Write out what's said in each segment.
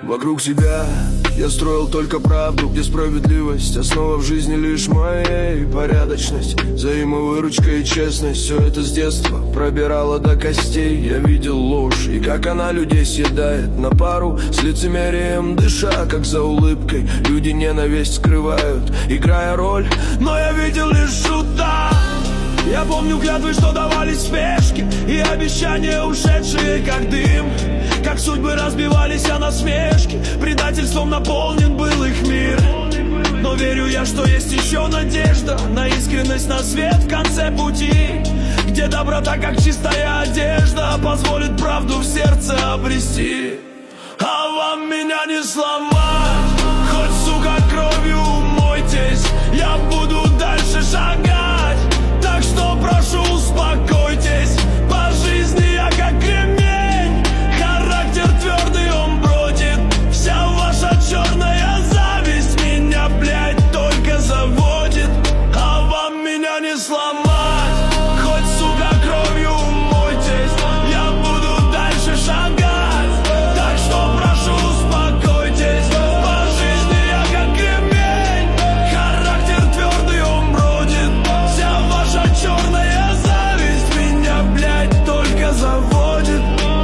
Вокруг себя я строил только правду, где справедливость основа в жизни лишь моей порядочность, взаимовыручка и честность. Все это с детства пробирало до костей. Я видел ложь и как она людей съедает на пару с лицемерием, дыша как за улыбкой. Люди ненависть скрывают, играя роль, но я видел лишь шута. Я помню клятвы, что давались в спешке, и обещания, ушедшие как дым. Как судьбы разбивались о насмешки, предательством наполнен был их мир. Но верю я, что есть еще надежда на искренность, на свет в конце пути, где доброта, как чистая одежда, позволит правду в сердце обрести. А вам меня не сломать, хоть, сука, кровью умойтесь, я буду дальше шагать. Так что прошу, успокойтесь, по жизни я как кремень, характер твердый, он бродит. Вся ваша черная зависть меня, блядь, только заводит. А вам меня не сломать, хоть, сука, кровью умойтесь, я буду дальше шагать. Так что прошу, успокойтесь, по жизни я как кремень, характер твердый, он бродит. Вся ваша черная зависть меня, блядь, только заводит.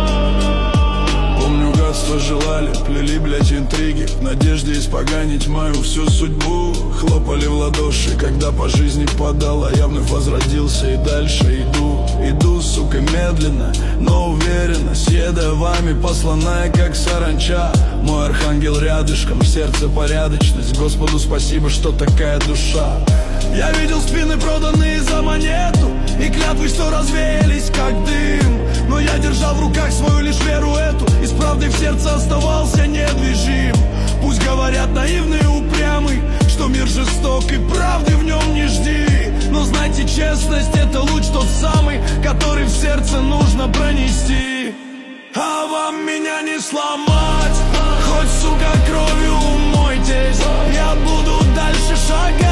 Помню, гадство желали, плели, блядь, интриги в надежде испоганить мою всю судьбу. Хлопали в ладоши, когда по жизни подала. Я вновь возродился и дальше иду, сука, медленно, но уверенно, съедая вами, посланная как саранча. Мой архангел рядышком, в сердце порядочность. Господу спасибо, что такая душа. Я видел спины, проданные за монету, и клятвы, что развеялись как дым. Но я держал в руках свою лишь веру эту, и с правдой в сердце оставался недвижим. Пусть говорят наивный и упрямый, что мир жесток и правды в нем не жди. Но знайте, честность — это луч тот самый, который в сердце нужно пронести. А вам меня не сломать, хоть, сука, кровью умойтесь, я буду дальше шагать.